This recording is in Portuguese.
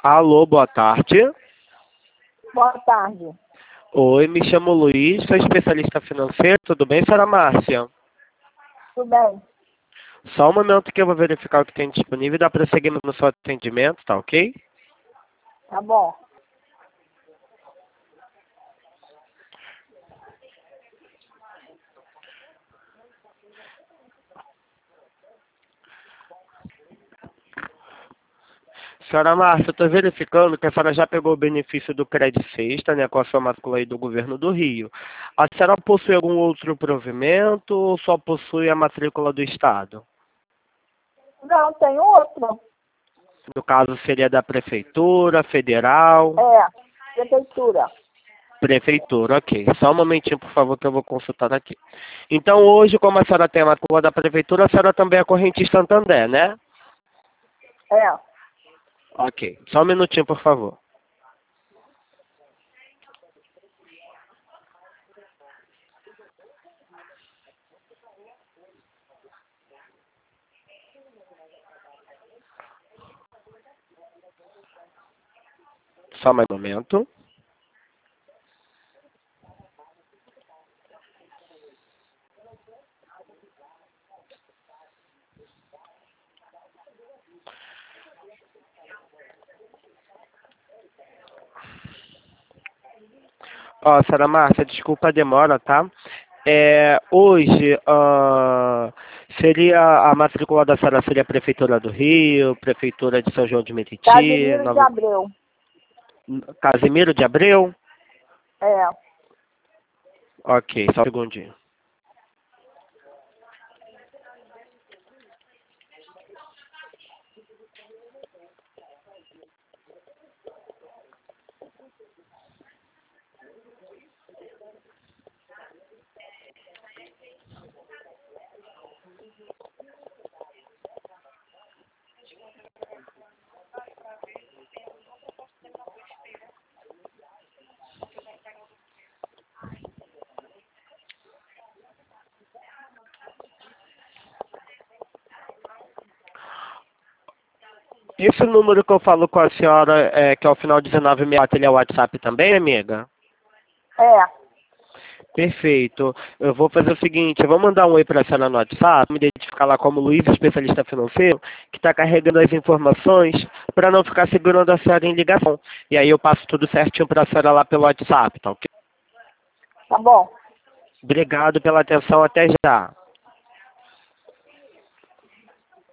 Alô, boa tarde. Boa tarde. Oi, me chamo Luiz, sou especialista financeiro. Tudo bem, senhora Márcia? Tudo bem? Só um momento que eu vou verificar o que tem disponível e dar prosseguimento no seu atendimento, tá ok? Tá bom. Senhora Márcia, eu estou verificando que a senhora já pegou o benefício do Crédito Sexta, né, com a sua matrícula aí do Governo do Rio. A senhora possui algum outro provimento ou só possui a matrícula do Estado? Não, tem outro. No caso, seria da Prefeitura, Federal? Prefeitura. Prefeitura, ok. Só um momentinho, por favor, que eu vou consultar aqui. Então, hoje, como a senhora tem a matrícula da Prefeitura, a senhora também é correntista Santander, né? É. Ok. Só um minutinho, por favor. Só mais um momento. Ó, senhora Márcia, desculpa a demora, tá? Hoje, seria a matrícula da senhora seria a Prefeitura do Rio, Prefeitura de São João de Meriti, Casimiro de Abreu. Casimiro de Abreu? É. Ok, só um segundinho. Esse número que eu falo com a senhora, que é o final 1964, ele é o WhatsApp também, amiga? É. Perfeito. Eu vou fazer o seguinte, eu vou mandar um oi para a senhora no WhatsApp, me identificar lá como Luiz, especialista financeiro, que está carregando as informações para não ficar segurando a senhora em ligação. E aí eu passo tudo certinho para a senhora lá pelo WhatsApp, tá ok? Tá bom. Obrigado pela atenção, até já.